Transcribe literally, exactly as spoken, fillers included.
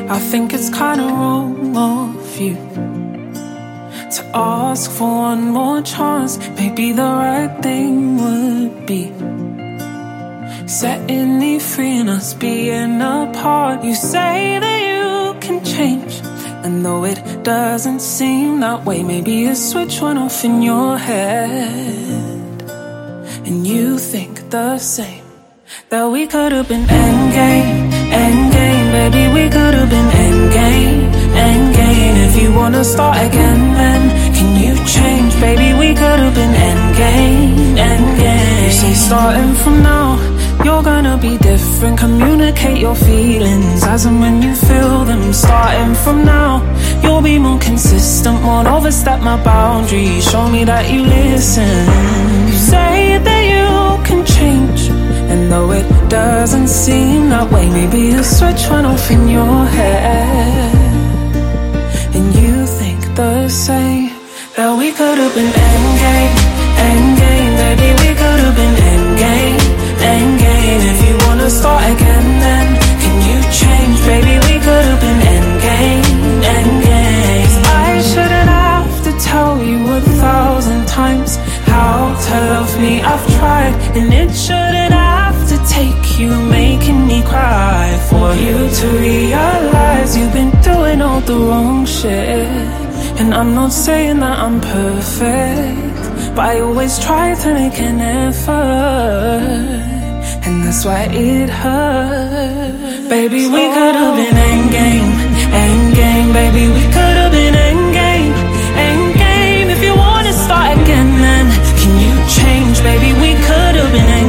I think it's kinda wrong of you to ask for one more chance. Maybe the right thing would be setting me free and us being apart. You say that you can change, and though it doesn't seem that way, maybe a switch went off in your head, and you think the same. That we could have been endgame, endgame, baby, we could have been endgame, endgame. If you wanna start again, then can you change, baby, we could have been endgame, endgame. You say starting from now, you're gonna be different. Communicate your feelings as and when you feel them. Starting from now, you'll be more consistent, won't overstep my boundaries. Show me that you listen. You say that you can change, and though it doesn't seem that way, maybe a switch went off in your head, and you think the same. That we could have been endgame, endgame, baby, we could have been endgame, endgame. If you wanna start again, then can you change, baby, we could have been endgame, endgame. I shouldn't have to tell you a thousand times how to love me. I've tried, and it shouldn't have to take you making me cry for you to realize you've been doing all the wrong shit. And I'm not saying that I'm perfect, but I always try to make an effort, and that's why it hurts. Baby, we could have been endgame, endgame, baby, we could have been endgame, endgame. If you wanna start again, then can you change, baby, we could have been endgame.